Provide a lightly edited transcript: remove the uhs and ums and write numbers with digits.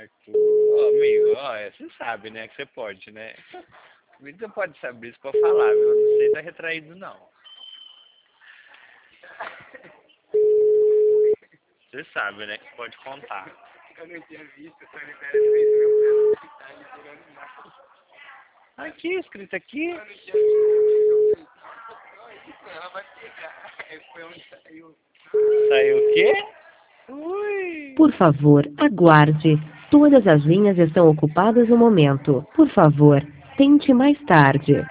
Ô, amigo, ó, você sabe, né, que você pode, né? Comigo você pode saber isso pra falar, viu? Eu não sei tá retraído, não. Você sabe, né, que pode contar. Eu não tinha visto, eu tô liberando 3.000 pesos que tá liberando mais. Aqui, escrito aqui. Eu não tinha visto, ela vai pegar. Foi onde saiu. Saiu o quê? Ui! Por favor, aguarde. Todas as linhas estão ocupadas no momento. Por favor, tente mais tarde.